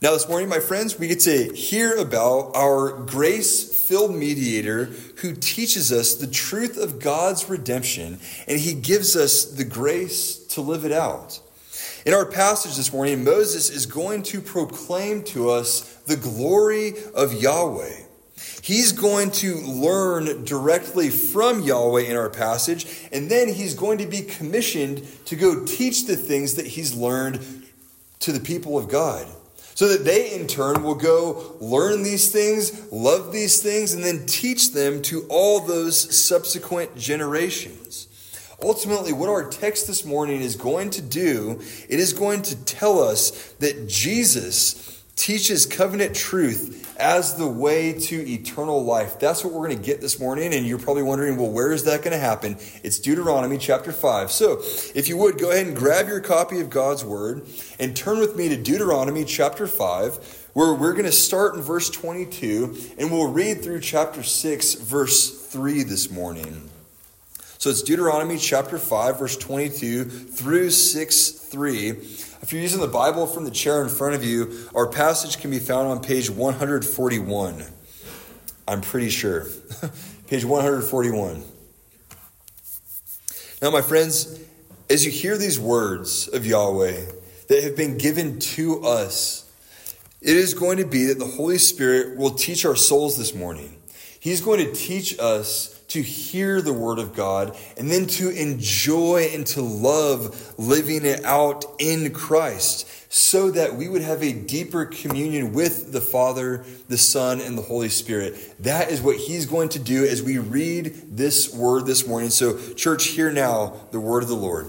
Now this morning, my friends, we get to hear about our grace-filled mediator who teaches us the truth of God's redemption, and he gives us the grace to live it out. In our passage this morning, Moses is going to proclaim to us the glory of Yahweh. He's going to learn directly from Yahweh in our passage, and then he's going to be commissioned to go teach the things that he's learned to the people of God, so that they in turn will go learn these things, love these things, and then teach them to all those subsequent generations. Ultimately, what our text this morning is going to do, it is going to tell us that Jesus teaches covenant truth as the way to eternal life. That's what we're going to get this morning, and you're probably wondering, well, where is that going to happen? It's Deuteronomy chapter 5. So, if you would, go ahead and grab your copy of God's Word and turn with me to Deuteronomy chapter 5, where we're going to start in verse 22, and we'll read through chapter 6, verse 3 this morning. So it's Deuteronomy chapter 5, verse 22 through 6:3. If you're using the Bible from the chair in front of you, our passage can be found on page 141. I'm pretty sure. Page 141. Now, my friends, as you hear these words of Yahweh that have been given to us, it is going to be that the Holy Spirit will teach our souls this morning. He's going to teach us to hear the word of God and then to enjoy and to love living it out in Christ, so that we would have a deeper communion with the Father, the Son, and the Holy Spirit. That is what he's going to do as we read this word this morning. So, church, hear now the word of the Lord.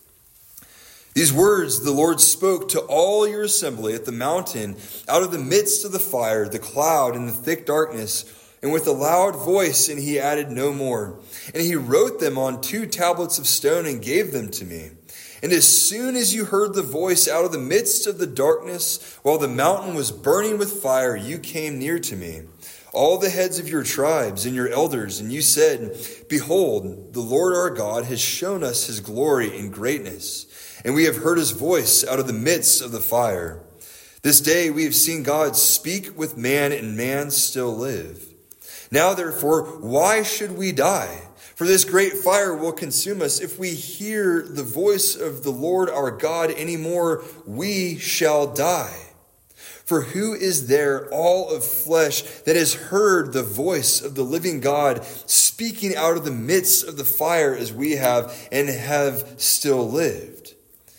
These words the Lord spoke to all your assembly at the mountain, out of the midst of the fire, the cloud, and the thick darkness, and with a loud voice, and he added no more. And he wrote them on 2 tablets of stone and gave them to me. And as soon as you heard the voice out of the midst of the darkness, while the mountain was burning with fire, you came near to me, all the heads of your tribes and your elders, and you said, Behold, the Lord our God has shown us his glory and greatness, and we have heard his voice out of the midst of the fire. This day we have seen God speak with man, and man still live. Now, therefore, why should we die? For this great fire will consume us. If we hear the voice of the Lord our God anymore, we shall die. For who is there, all of flesh, that has heard the voice of the living God speaking out of the midst of the fire as we have, and have still lived?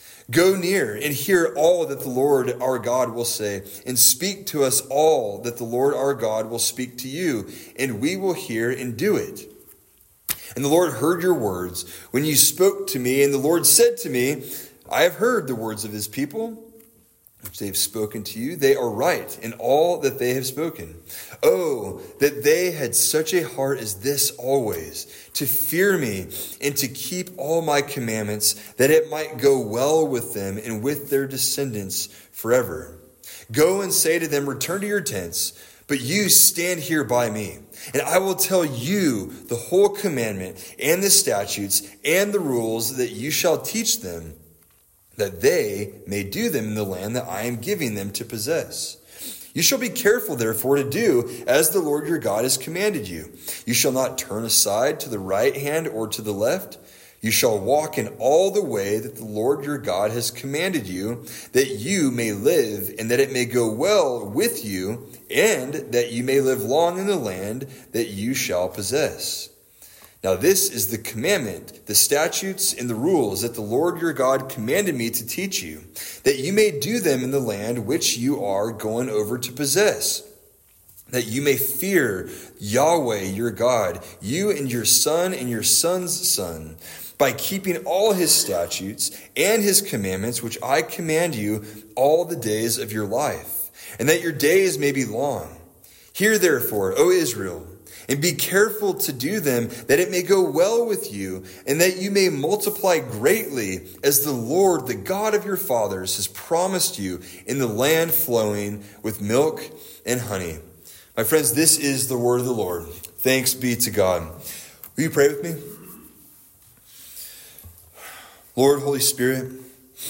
Go near and hear all that the Lord our God will say, and speak to us all that the Lord our God will speak to you, and we will hear and do it. And the Lord heard your words when you spoke to me, and the Lord said to me, I have heard the words of his people, which they have spoken to you. They are right in all that they have spoken. Oh, that they had such a heart as this always, to fear me and to keep all my commandments, that it might go well with them and with their descendants forever. Go and say to them, return to your tents, but you stand here by me, and I will tell you the whole commandment and the statutes and the rules that you shall teach them, that they may do them in the land that I am giving them to possess. You shall be careful, therefore, to do as the Lord your God has commanded you. You shall not turn aside to the right hand or to the left. You shall walk in all the way that the Lord your God has commanded you, that you may live, and that it may go well with you, and that you may live long in the land that you shall possess. Now this is the commandment, the statutes, and the rules that the Lord your God commanded me to teach you, that you may do them in the land which you are going over to possess, that you may fear Yahweh your God, you and your son and your son's son, by keeping all his statutes and his commandments, which I command you all the days of your life, and that your days may be long. Hear therefore, O Israel, and be careful to do them, that it may go well with you, and that you may multiply greatly, as the Lord, the God of your fathers, has promised you, in the land flowing with milk and honey. My friends, this is the word of the Lord. Thanks be to God. Will you pray with me? Lord, Holy Spirit,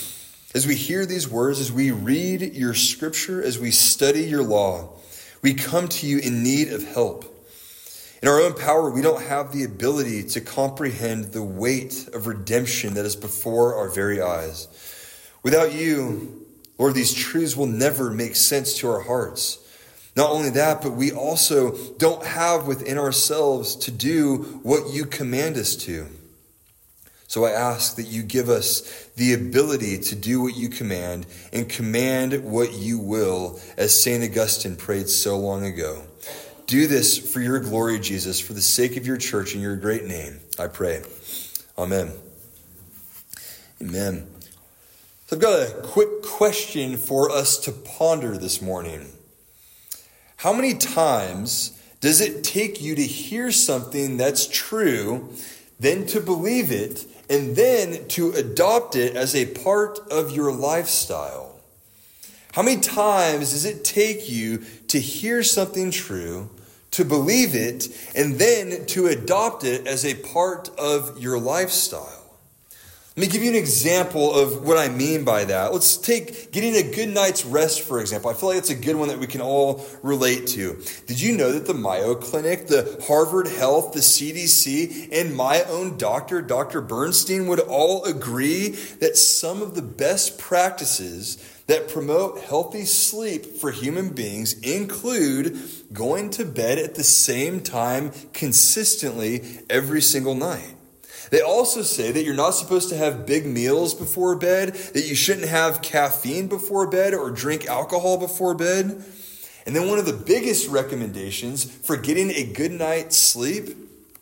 As we hear these words, as we read your scripture, as we study your law, we come to you in need of help. In our own power, we don't have the ability to comprehend the weight of redemption that is before our very eyes. Without you, Lord, these truths will never make sense to our hearts. Not only that, but we also don't have within ourselves to do what you command us to. So I ask that you give us the ability to do what you command and command what you will, as St. Augustine prayed so long ago. Do this for your glory, Jesus, for the sake of your church and your great name, I pray. Amen. Amen. So I've got a quick question for us to ponder this morning. How many times does it take you to hear something that's true, then to believe it, and then to adopt it as a part of your lifestyle? How many times does it take you to hear something true, to believe it, and then to adopt it as a part of your lifestyle? Let me give you an example of what I mean by that. Let's take getting a good night's rest, for example. I feel like it's a good one that we can all relate to. Did you know that the Mayo Clinic, the Harvard Health, the CDC, and my own doctor, Dr. Bernstein, would all agree that some of the best practices that promote healthy sleep for human beings include going to bed at the same time consistently every single night? They also say that you're not supposed to have big meals before bed, that you shouldn't have caffeine before bed or drink alcohol before bed. And then one of the biggest recommendations for getting a good night's sleep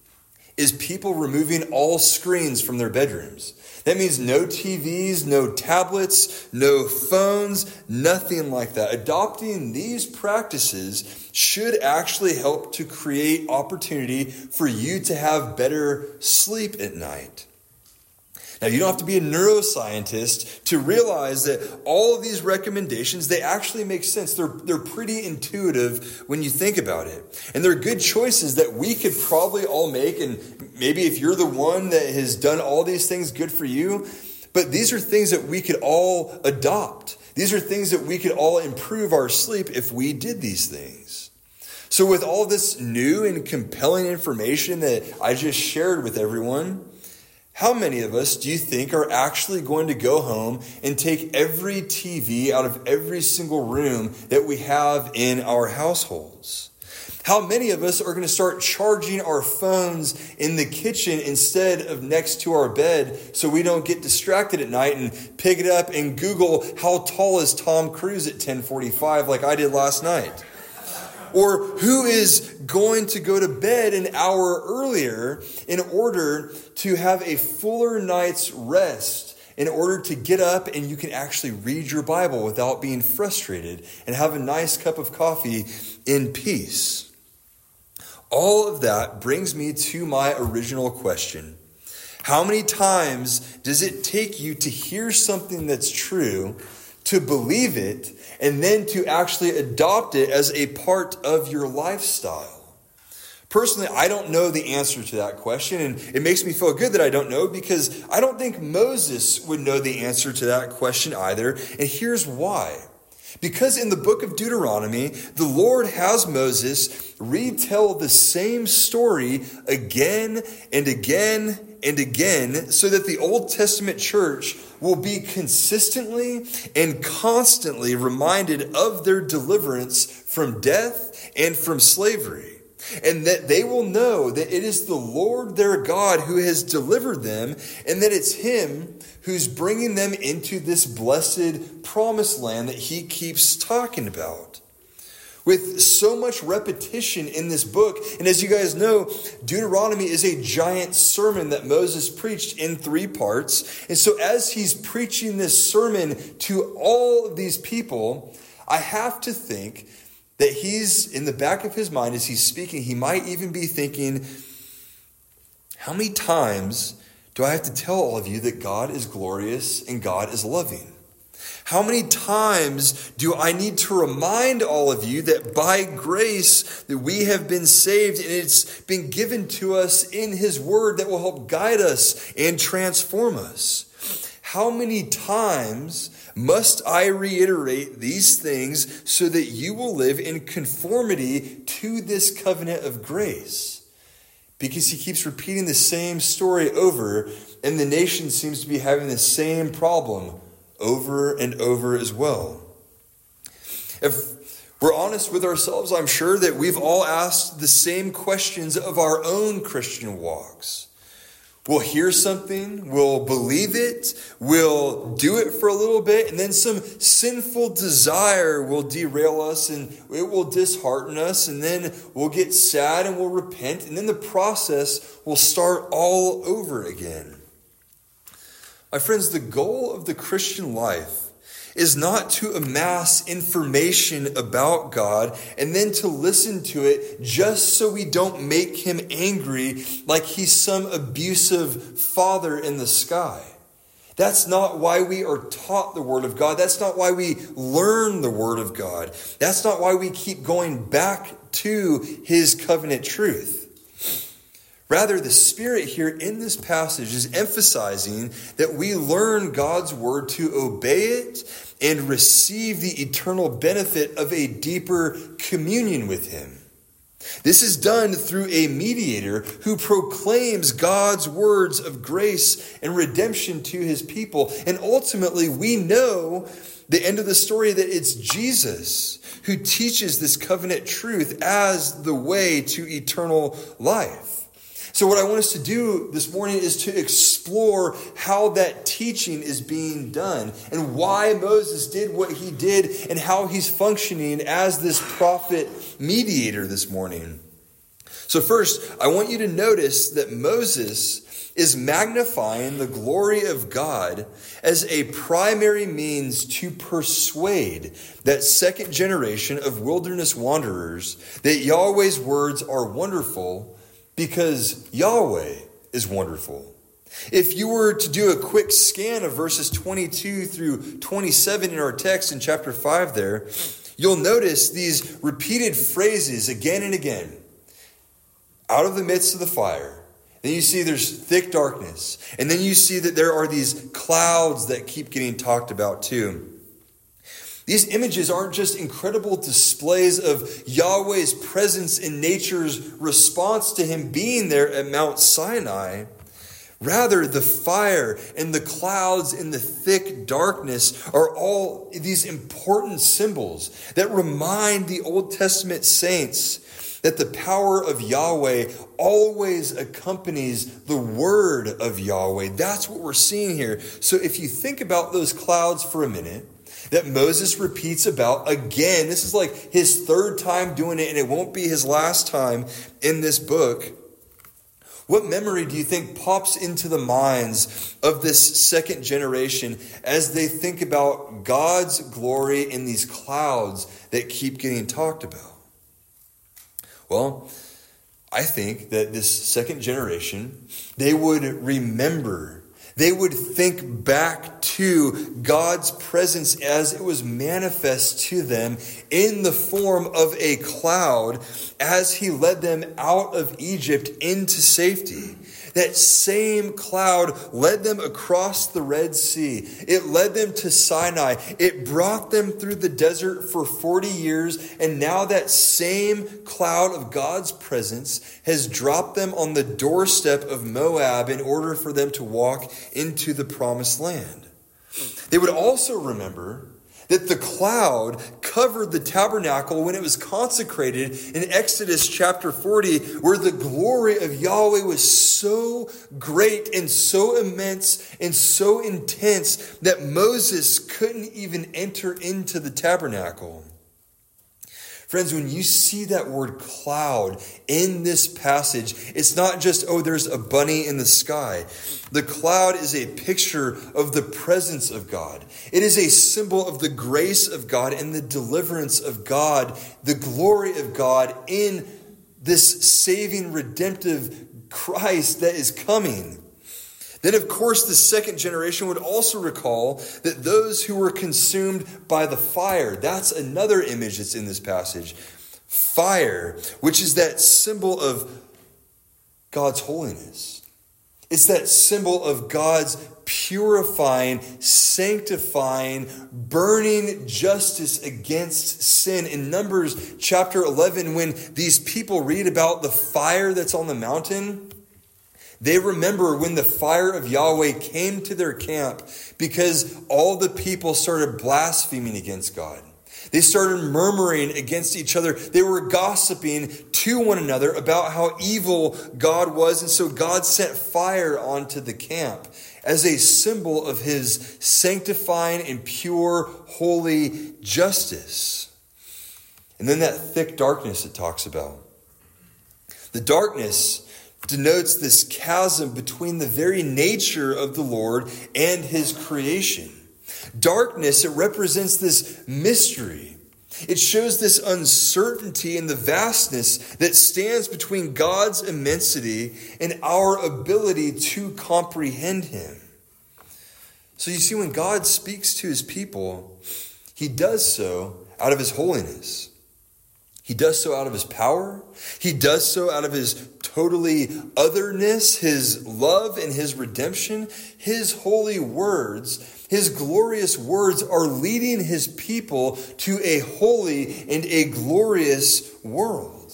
is people removing all screens from their bedrooms. That means no TVs, no tablets, no phones, nothing like that. Adopting these practices should actually help to create opportunity for you to have better sleep at night. Now, you don't have to be a neuroscientist to realize that all of these recommendations, they actually make sense. They're pretty intuitive when you think about it. And they're good choices that we could probably all make. And maybe if you're the one that has done all these things, good for you. But these are things that we could all adopt. These are things that we could all improve our sleep if we did these things. So with all this new and compelling information that I just shared with everyone, how many of us do you think are actually going to go home and take every TV out of every single room that we have in our households? How many of us are going to start charging our phones in the kitchen instead of next to our bed so we don't get distracted at night and pick it up and Google how tall is Tom Cruise at 10:45 like I did last night? Or who is going to go to bed an hour earlier in order to have a fuller night's rest, in order to get up and you can actually read your Bible without being frustrated and have a nice cup of coffee in peace? All of that brings me to my original question. How many times does it take you to hear something that's true, to believe it, and then to actually adopt it as a part of your lifestyle? Personally, I don't know the answer to that question, and it makes me feel good that I don't know, because I don't think Moses would know the answer to that question either, and here's why. Because in the book of Deuteronomy, the Lord has Moses retell the same story again and again and again, so that the Old Testament church will be consistently and constantly reminded of their deliverance from death and from slavery. And that they will know that it is the Lord their God who has delivered them, and that it's Him who's bringing them into this blessed promised land that He keeps talking about. With so much repetition in this book, and as you guys know, Deuteronomy is a giant sermon that Moses preached in 3 parts. And so as he's preaching this sermon to all of these people, I have to think that he's, in the back of his mind as he's speaking, he might even be thinking, how many times do I have to tell all of you that God is glorious and God is loving? How many times do I need to remind all of you that by grace that we have been saved, and it's been given to us in His Word that will help guide us and transform us? How many times Must I reiterate these things so that you will live in conformity to this covenant of grace? Because he keeps repeating the same story over, and the nation seems to be having the same problem over and over as well. If we're honest with ourselves, I'm sure that we've all asked the same questions of our own Christian walks. We'll hear something, we'll believe it, we'll do it for a little bit, and then some sinful desire will derail us and it will dishearten us, and then we'll get sad and we'll repent, and then the process will start all over again. My friends, the goal of the Christian life is not to amass information about God and then to listen to it just so we don't make him angry like he's some abusive father in the sky. That's not why we are taught the Word of God. That's not why we learn the Word of God. That's not why we keep going back to his covenant truth. Rather, the Spirit here in this passage is emphasizing that we learn God's word to obey it and receive the eternal benefit of a deeper communion with him. This is done through a mediator who proclaims God's words of grace and redemption to his people. And ultimately, we know the end of the story that it's Jesus who teaches this covenant truth as the way to eternal life. So what I want us to do this morning is to explore how that teaching is being done and why Moses did what he did and how he's functioning as this prophet mediator this morning. So first, I want you to notice that Moses is magnifying the glory of God as a primary means to persuade that second generation of wilderness wanderers that Yahweh's words are wonderful because Yahweh is wonderful. If you were to do a quick scan of verses 22 through 27 in our text in chapter 5 there, you'll notice these repeated phrases again and again. Out of the midst of the fire. Then you see there's thick darkness. And then you see that there are these clouds that keep getting talked about too. These images aren't just incredible displays of Yahweh's presence in nature's response to him being there at Mount Sinai. Rather, the fire and the clouds and the thick darkness are all these important symbols that remind the Old Testament saints that the power of Yahweh always accompanies the word of Yahweh. That's what we're seeing here. So if you think about those clouds for a minute, that Moses repeats about again. This is like his third time doing it, and it won't be his last time in this book. What memory do you think pops into the minds of this second generation as they think about God's glory in these clouds that keep getting talked about? Well, I think that this second generation, they would remember. They would think back to God's presence as it was manifest to them in the form of a cloud as he led them out of Egypt into safety. That same cloud led them across the Red Sea. It led them to Sinai. It brought them through the desert for 40 years. And now that same cloud of God's presence has dropped them on the doorstep of Moab in order for them to walk into the promised land. They would also remember that the cloud covered the tabernacle when it was consecrated in Exodus chapter 40, where the glory of Yahweh was so great and so immense and so intense that Moses couldn't even enter into the tabernacle. Friends, when you see that word cloud in this passage, it's not just, oh, there's a bunny in the sky. The cloud is a picture of the presence of God. It is a symbol of the grace of God and the deliverance of God, the glory of God in this saving, redemptive Christ that is coming. Then, of course, the second generation would also recall that those who were consumed by the fire, that's another image that's in this passage. Fire, which is that symbol of God's holiness. It's that symbol of God's purifying, sanctifying, burning justice against sin. In Numbers chapter 11, when these people read about the fire that's on the mountain, they remember when the fire of Yahweh came to their camp because all the people started blaspheming against God. They started murmuring against each other. They were gossiping to one another about how evil God was. And so God sent fire onto the camp as a symbol of his sanctifying and pure, holy justice. And then that thick darkness it talks about. The darkness denotes this chasm between the very nature of the Lord and his creation. Darkness, it represents this mystery. It shows this uncertainty and the vastness that stands between God's immensity and our ability to comprehend him. So you see, when God speaks to his people, he does so out of his holiness. He does so out of his power. He does so out of his totally otherness, his love and his redemption. His holy words, his glorious words are leading his people to a holy and a glorious world.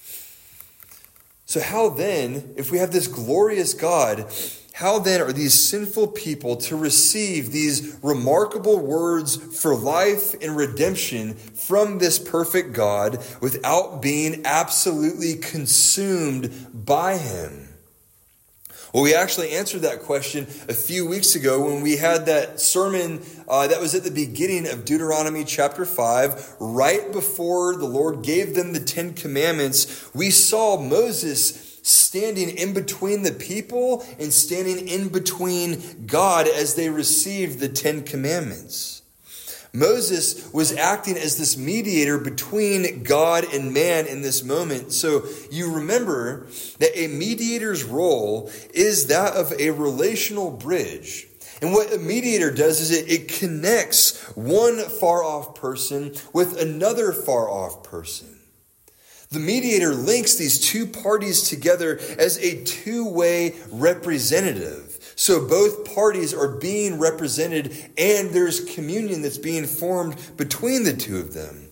So how then, if we have this glorious God, how then are these sinful people to receive these remarkable words for life and redemption from this perfect God without being absolutely consumed by him? Well, we actually answered that question a few weeks ago when we had that sermon that was at the beginning of Deuteronomy chapter 5, right before the Lord gave them the 10 Commandments. We saw Moses standing in between the people and standing in between God as they received the 10 Commandments. Moses was acting as this mediator between God and man in this moment. So you remember that a mediator's role is that of a relational bridge. And what a mediator does is it connects one far-off person with another far-off person. The mediator links these two parties together as a two-way representative. So both parties are being represented and there's communion that's being formed between the two of them.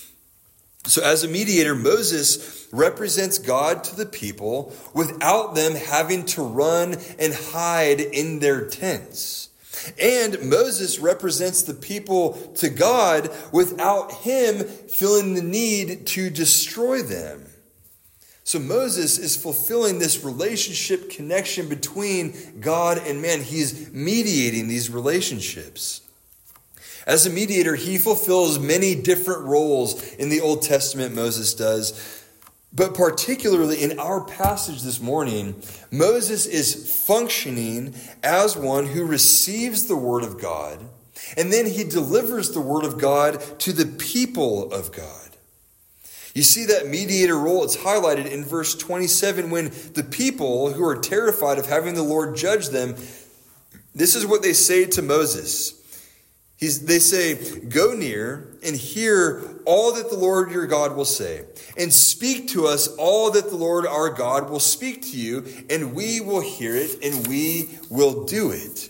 So as a mediator, Moses represents God to the people without them having to run and hide in their tents. And Moses represents the people to God without him feeling the need to destroy them. So Moses is fulfilling this relationship connection between God and man. He's mediating these relationships. As a mediator, he fulfills many different roles in the Old Testament, Moses does. But particularly in our passage this morning, Moses is functioning as one who receives the word of God, and then he delivers the word of God to the people of God. You see that mediator role, it's highlighted in verse 27 when the people who are terrified of having the Lord judge them, this is what they say to Moses. They say, "Go near and hear all that the Lord your God will say, and speak to us all that the Lord our God will speak to you, and we will hear it, and we will do it."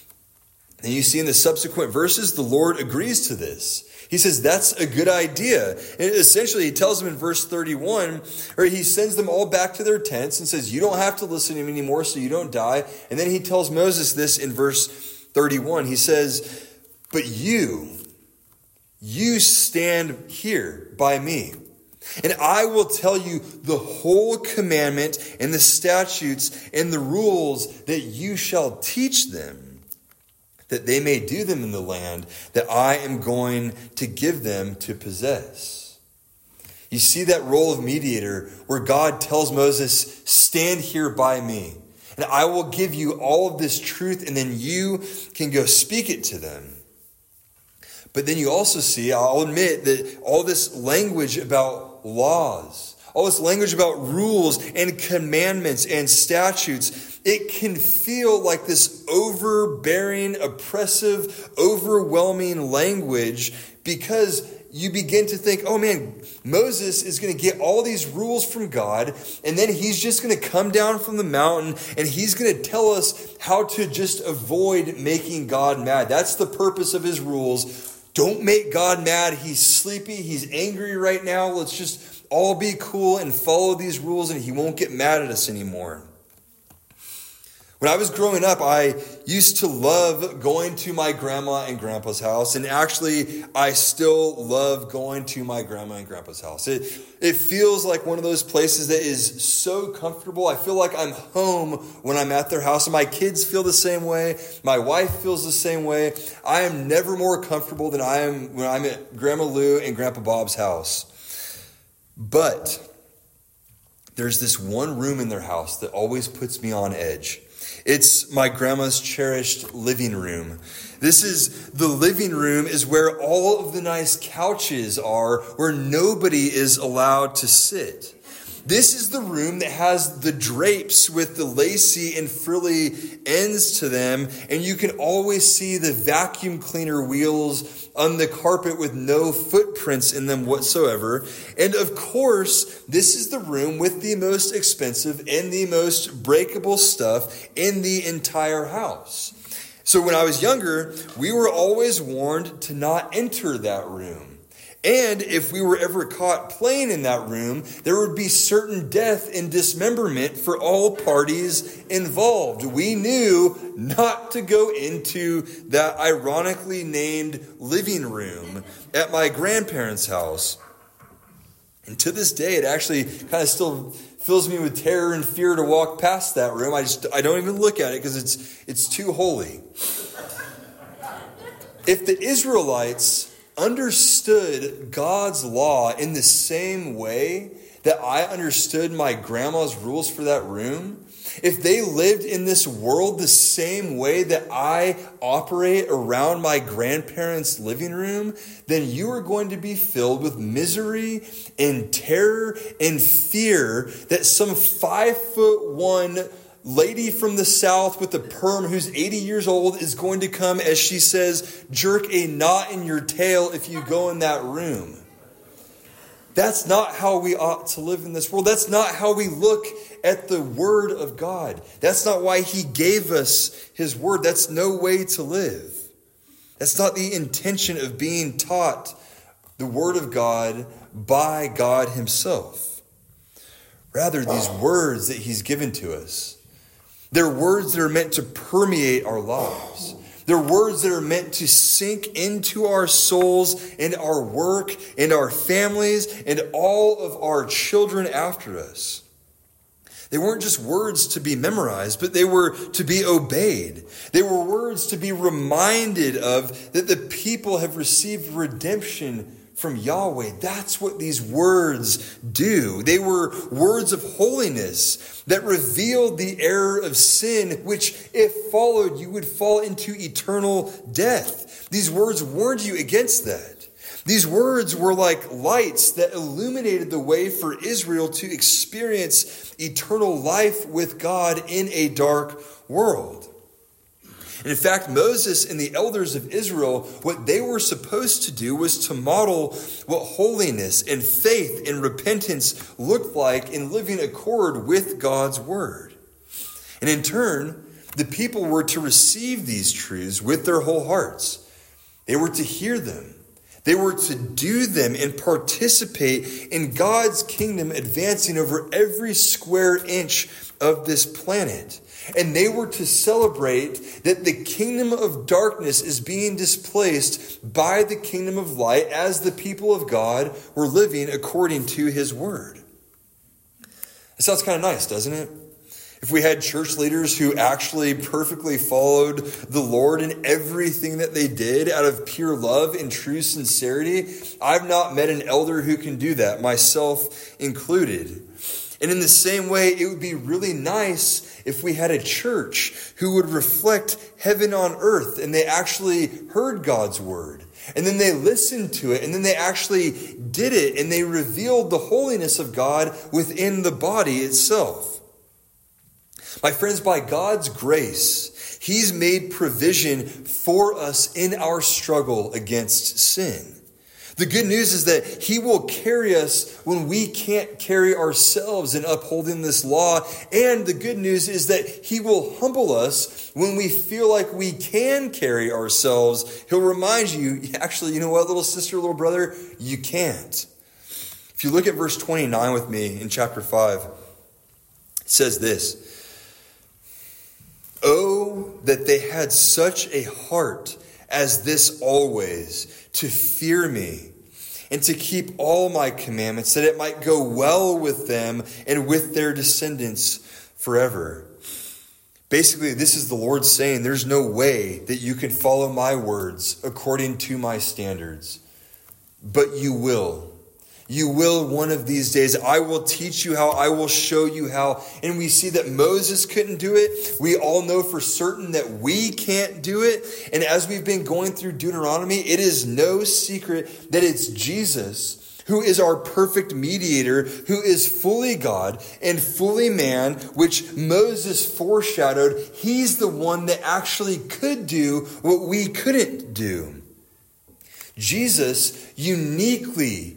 And you see in the subsequent verses, the Lord agrees to this. He says, that's a good idea. And essentially, he tells them in verse 31, or he sends them all back to their tents and says, you don't have to listen to him anymore so you don't die. And then he tells Moses this in verse 31. He says, but you stand here by me, and I will tell you the whole commandment and the statutes and the rules that you shall teach them, that they may do them in the land that I am going to give them to possess. You see that role of mediator where God tells Moses, stand here by me, and I will give you all of this truth, and then you can go speak it to them. But then you also see, I'll admit, that all this language about laws, all this language about rules and commandments and statutes, it can feel like this overbearing, oppressive, overwhelming language because you begin to think, oh man, Moses is going to get all these rules from God, and then he's just going to come down from the mountain, and he's going to tell us how to just avoid making God mad. That's the purpose of his rules. Don't make God mad. He's sleepy. He's angry right now. Let's just all be cool and follow these rules, and he won't get mad at us anymore. When I was growing up, I used to love going to my grandma and grandpa's house. And actually, I still love going to my grandma and grandpa's house. It feels like one of those places that is so comfortable. I feel like I'm home when I'm at their house. And my kids feel the same way. My wife feels the same way. I am never more comfortable than I am when I'm at Grandma Lou and Grandpa Bob's house. But there's this one room in their house that always puts me on edge. It's my grandma's cherished living room. The living room is where all of the nice couches are, where nobody is allowed to sit. This is the room that has the drapes with the lacy and frilly ends to them, and you can always see the vacuum cleaner wheels on the carpet with no footprints in them whatsoever. And of course, this is the room with the most expensive and the most breakable stuff in the entire house. So when I was younger, we were always warned to not enter that room. And if we were ever caught playing in that room, there would be certain death and dismemberment for all parties involved. We knew not to go into that ironically named living room at my grandparents' house. And to this day, it actually kind of still fills me with terror and fear to walk past that room. I don't even look at it because it's too holy. If the Israelites understood God's law in the same way that I understood my grandma's rules for that room, if they lived in this world the same way that I operate around my grandparents' living room, then you are going to be filled with misery and terror and fear that some 5'1" lady from the South with a perm who's 80 years old is going to come, as she says, jerk a knot in your tail if you go in that room. That's not how we ought to live in this world. That's not how we look at the Word of God. That's not why He gave us His Word. That's no way to live. That's not the intention of being taught the Word of God by God Himself. Rather, these words that He's given to us, they're words that are meant to permeate our lives. They're words that are meant to sink into our souls and our work and our families and all of our children after us. They weren't just words to be memorized, but they were to be obeyed. They were words to be reminded of, that the people have received redemption from Yahweh. That's what these words do. They were words of holiness that revealed the error of sin, which, if followed, you would fall into eternal death. These words warned you against that. These words were like lights that illuminated the way for Israel to experience eternal life with God in a dark world. And in fact, Moses and the elders of Israel, what they were supposed to do was to model what holiness and faith and repentance looked like in living accord with God's word. And in turn, the people were to receive these truths with their whole hearts. They were to hear them. They were to do them and participate in God's kingdom advancing over every square inch of this planet. And they were to celebrate that the kingdom of darkness is being displaced by the kingdom of light as the people of God were living according to His word. It sounds kind of nice, doesn't it? If we had church leaders who actually perfectly followed the Lord in everything that they did out of pure love and true sincerity, I've not met an elder who can do that, myself included. And in the same way, it would be really nice if we had a church who would reflect heaven on earth and they actually heard God's word. And then they listened to it and then they actually did it and they revealed the holiness of God within the body itself. My friends, by God's grace, He's made provision for us in our struggle against sin. The good news is that he will carry us when we can't carry ourselves in upholding this law. And the good news is that he will humble us when we feel like we can carry ourselves. He'll remind you, actually, you know what, little sister, little brother, you can't. If you look at verse 29 with me in chapter 5, it says this: "Oh, that they had such a heart as this always, to fear me and to keep all my commandments, that it might go well with them and with their descendants forever." Basically, this is the Lord saying, there's no way that you can follow my words according to my standards, but you will. You will one of these days. I will teach you how. I will show you how. And we see that Moses couldn't do it. We all know for certain that we can't do it. And as we've been going through Deuteronomy, it is no secret that it's Jesus who is our perfect mediator, who is fully God and fully man, which Moses foreshadowed. He's the one that actually could do what we couldn't do. Jesus uniquely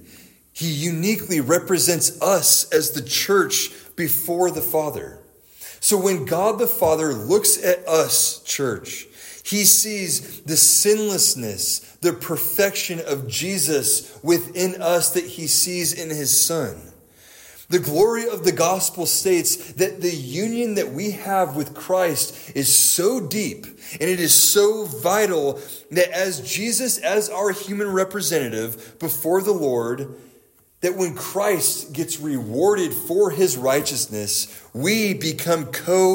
represents us as the church before the Father. So when God the Father looks at us, church, he sees the sinlessness, the perfection of Jesus within us that he sees in his Son. The glory of the gospel states that the union that we have with Christ is so deep and it is so vital that as Jesus, as our human representative before the Lord, that when Christ gets rewarded for his righteousness, we become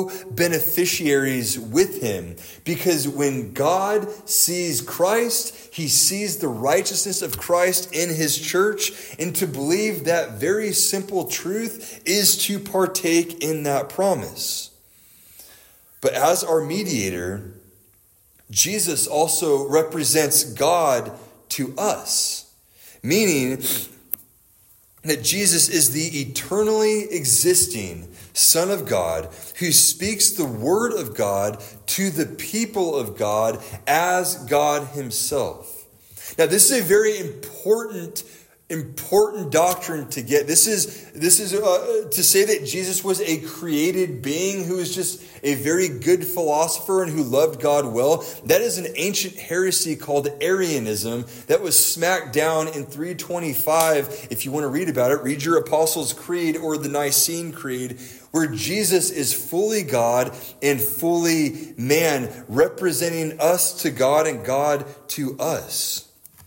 co-beneficiaries with him. Because when God sees Christ, he sees the righteousness of Christ in his church. And to believe that very simple truth is to partake in that promise. But as our mediator, Jesus also represents God to us. Meaning that Jesus is the eternally existing Son of God who speaks the word of God to the people of God as God himself. Now, this is a very important doctrine to get. This is to say that Jesus was a created being who was just a very good philosopher and who loved God well. That is an ancient heresy called Arianism that was smacked down in 325. If you want to read about it, read your Apostles' Creed or the Nicene Creed, where Jesus is fully God and fully man, representing us to God and God to us.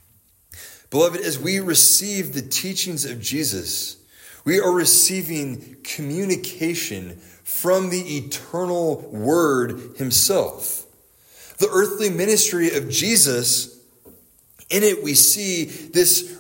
Beloved, as we receive the teachings of Jesus, we are receiving communication from the eternal Word himself. The earthly ministry of Jesus, in it we see the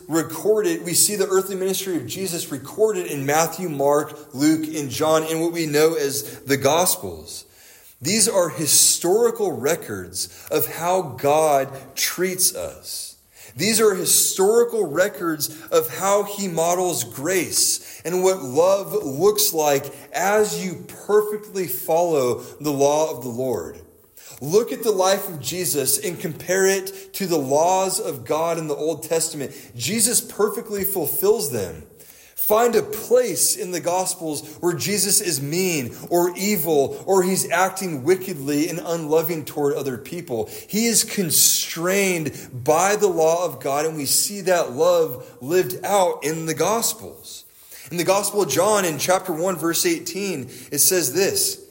earthly ministry of Jesus recorded in Matthew, Mark, Luke, and John, in what we know as the Gospels. These are historical records of how God treats us. These are historical records of how he models grace and what love looks like as you perfectly follow the law of the Lord. Look at the life of Jesus and compare it to the laws of God in the Old Testament. Jesus perfectly fulfills them. Find a place in the Gospels where Jesus is mean or evil or he's acting wickedly and unloving toward other people. He is constrained by the law of God, and we see that love lived out in the Gospels. In the Gospel of John, in chapter 1, verse 18, it says this: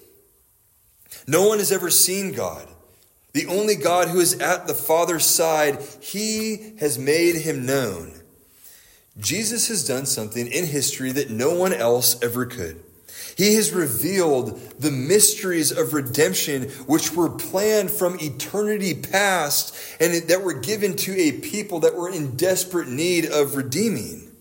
"No one has ever seen God. The only God who is at the Father's side, he has made him known." Jesus has done something in history that no one else ever could. He has revealed the mysteries of redemption which were planned from eternity past and that were given to a people that were in desperate need of redeeming.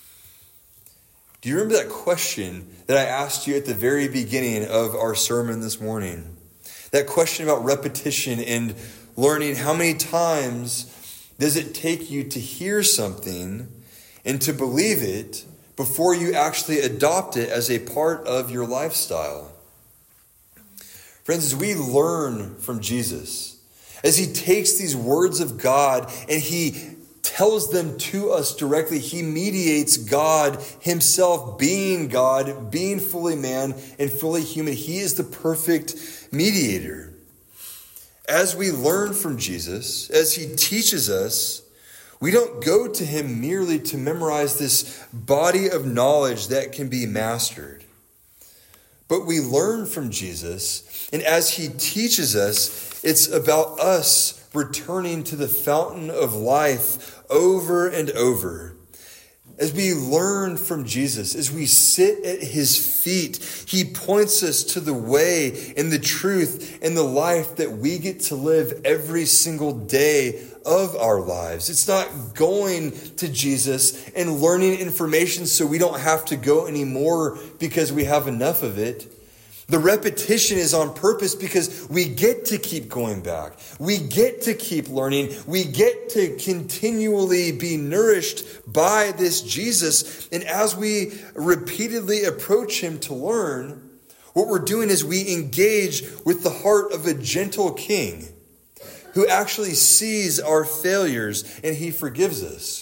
Do you remember that question that I asked you at the very beginning of our sermon this morning? That question about repetition and learning. How many times does it take you to hear something and to believe it before you actually adopt it as a part of your lifestyle? Friends, as we learn from Jesus, as he takes these words of God and he tells them to us directly. He mediates God himself, being God, being fully man and fully human. He is the perfect mediator. As we learn from Jesus, as he teaches us, we don't go to him merely to memorize this body of knowledge that can be mastered. But we learn from Jesus, and as he teaches us, it's about us returning to the fountain of life over and over. As we learn from Jesus, as we sit at his feet, he points us to the way and the truth and the life that we get to live every single day of our lives. It's not going to Jesus and learning information so we don't have to go anymore because we have enough of it. The repetition is on purpose because we get to keep going back. We get to keep learning. We get to continually be nourished by this Jesus. And as we repeatedly approach him to learn, what we're doing is we engage with the heart of a gentle king who actually sees our failures and he forgives us.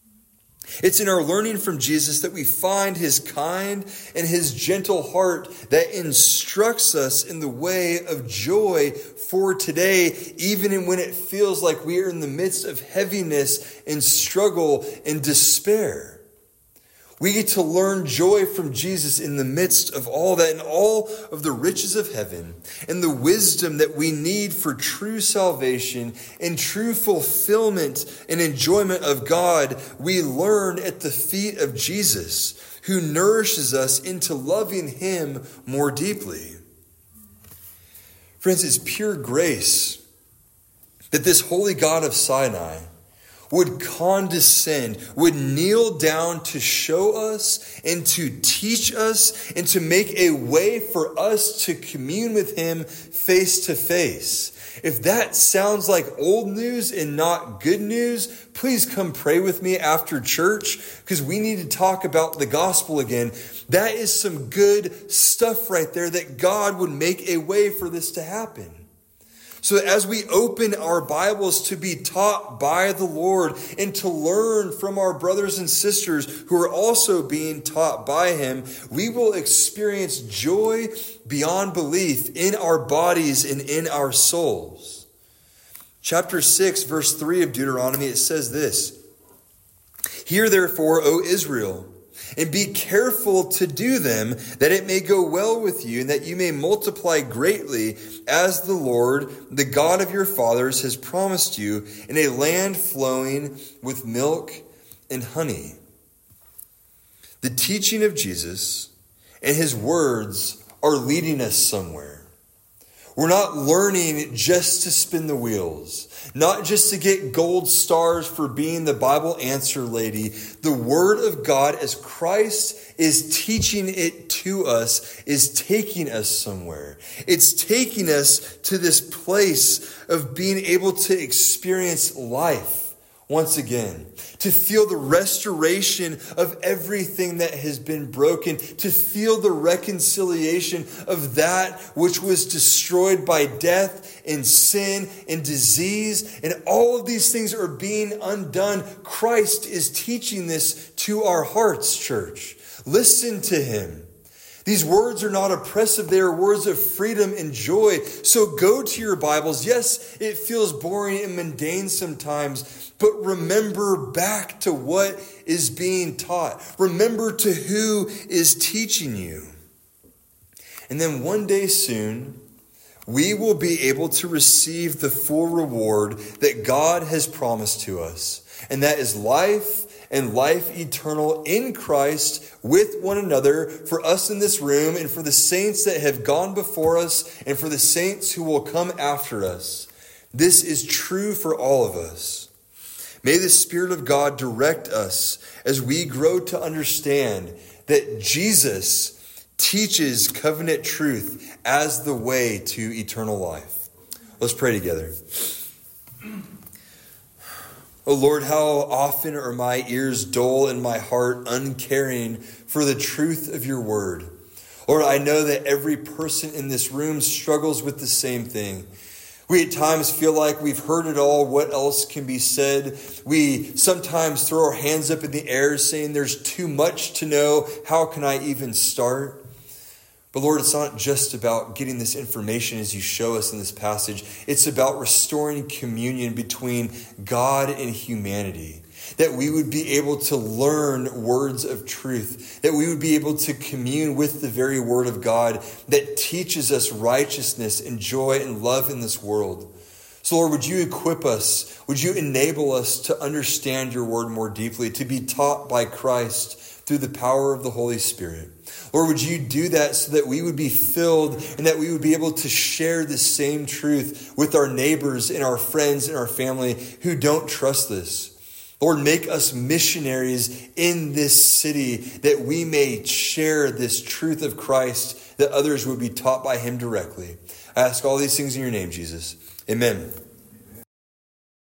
It's in our learning from Jesus that we find his kind and his gentle heart that instructs us in the way of joy for today, even when it feels like we are in the midst of heaviness and struggle and despair. We get to learn joy from Jesus in the midst of all that and all of the riches of heaven and the wisdom that we need for true salvation and true fulfillment and enjoyment of God. We learn at the feet of Jesus, who nourishes us into loving him more deeply. Friends, it's pure grace that this holy God of Sinai would condescend, would kneel down to show us and to teach us and to make a way for us to commune with him face to face. If that sounds like old news and not good news, please come pray with me after church because we need to talk about the gospel again. That is some good stuff right there, that God would make a way for this to happen. So as we open our Bibles to be taught by the Lord and to learn from our brothers and sisters who are also being taught by him, we will experience joy beyond belief in our bodies and in our souls. Chapter 6, verse 3 of Deuteronomy, it says this: "Hear therefore, O Israel, and be careful to do them, that it may go well with you, and that you may multiply greatly, as the Lord, the God of your fathers, has promised you, in a land flowing with milk and honey." The teaching of Jesus and his words are leading us somewhere. We're not learning just to spin the wheels, not just to get gold stars for being the Bible answer lady. The Word of God, as Christ is teaching it to us, is taking us somewhere. It's taking us to this place of being able to experience life once again, to feel the restoration of everything that has been broken, to feel the reconciliation of that which was destroyed by death and sin and disease, and all of these things are being undone. Christ is teaching this to our hearts, church. Listen to him. These words are not oppressive. They are words of freedom and joy. So go to your Bibles. Yes, it feels boring and mundane sometimes, but remember back to what is being taught. Remember to who is teaching you. And then one day soon, we will be able to receive the full reward that God has promised to us. And that is life and life eternal in Christ with one another, for us in this room and for the saints that have gone before us and for the saints who will come after us. This is true for all of us. May the Spirit of God direct us as we grow to understand that Jesus teaches covenant truth as the way to eternal life. Let's pray together. Oh Lord, how often are my ears dull and my heart uncaring for the truth of your word. Lord, I know that every person in this room struggles with the same thing. We at times feel like we've heard it all. What else can be said? We sometimes throw our hands up in the air saying there's too much to know. How can I even start? But Lord, it's not just about getting this information as you show us in this passage. It's about restoring communion between God and humanity. That we would be able to learn words of truth. That we would be able to commune with the very word of God that teaches us righteousness and joy and love in this world. So Lord, would you equip us? Would you enable us to understand your word more deeply, to be taught by Christ through the power of the Holy Spirit? Lord, would you do that so that we would be filled and that we would be able to share the same truth with our neighbors and our friends and our family who don't trust this? Lord, make us missionaries in this city that we may share this truth of Christ, that others would be taught by him directly. I ask all these things in your name, Jesus. Amen.